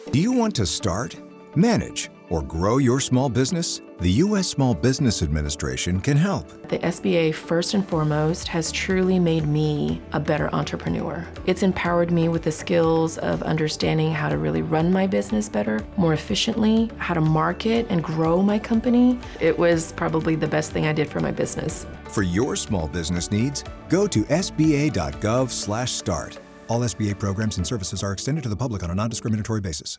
Do you want to start, manage, or grow your small business? The U.S. Small Business Administration can help. The SBA, first and foremost, has truly made me a better entrepreneur. It's empowered me with the skills of understanding how to really run my business better, more efficiently, how to market and grow my company. It was probably the best thing I did for my business. For your small business needs, go to sba.gov/start. All SBA programs and services are extended to the public on a non-discriminatory basis.